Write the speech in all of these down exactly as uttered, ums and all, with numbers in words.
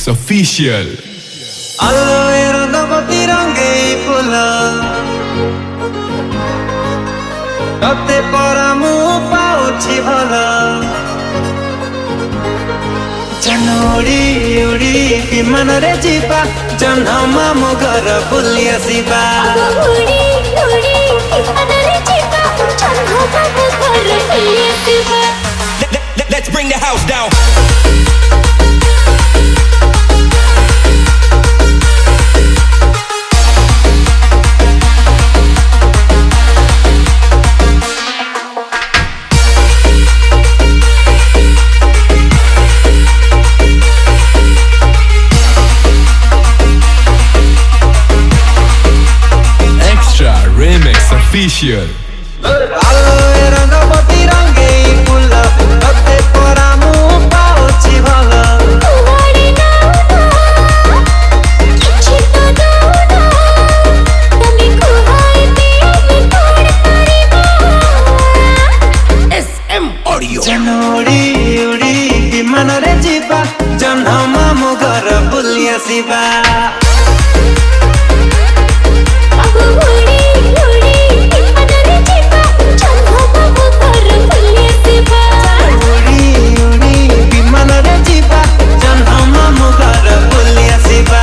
Remix Official. Allora dopo tiranghe pula Tote paramu pauchi bhala Janori uri bimanare jiba Janhama mugara bulya siba Uri uri bimanare jiba Janhama mugara bulya siba. Let's bring the house down. Extra Remix Official. Allora dopo tiranghe pula Tote paramu pauchi bhala Uri nauna kichi to dauna Tumi kuhai baby kod kariba S M Audio. Janori uri bimanare jiba Janhama mugara bulya siba Uri uri bimanare jiba Janhama mugara bulya siba. Uri uri bimanare jiba Janhama mugara bulya siba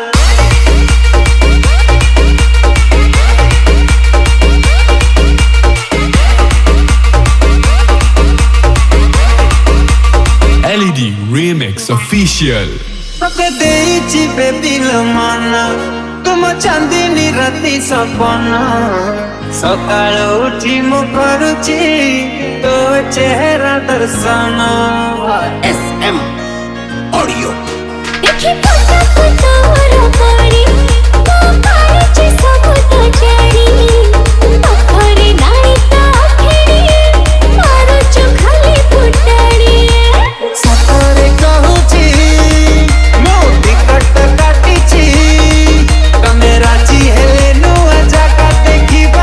L E D Remix Official. Toke deichi baby lamana Tumo chandini rati sapana Sakal uthi mo karuchi To chehra darsana S M Audio. देखी पता पता वरा पारी तो पारी चे सब तो जानी अखरे नाई ता खेड़ी मारो जो खाली फुटाड़ी Sakare kahuchi Mo tikat katichi Tame rachi hele nu aja ka dekhiba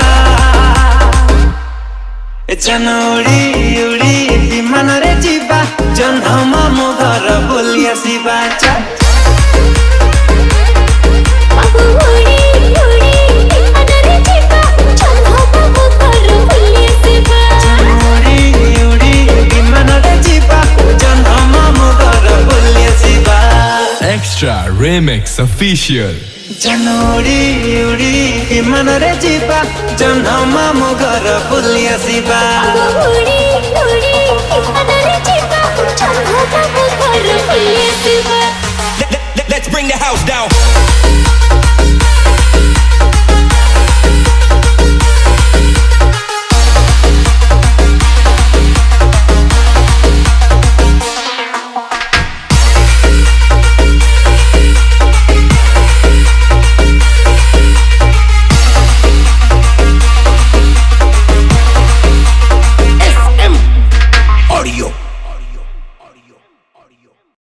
Janori uri bimanare jiba Janhama mugara bulya siba अब उड़ी उड़ी अनरे जीवा चंद्रमा मुकर बुलिए सिवा Janori uri bimanare jiba Janhama mugara bulya siba Extra Remix Official. Janori uri bimanare jiba Janhama mugara bulya siba उड़ी उड़ी अनरे जीवा चंद्रमा मुकर बुलिए सिवा. Let's bring the house down.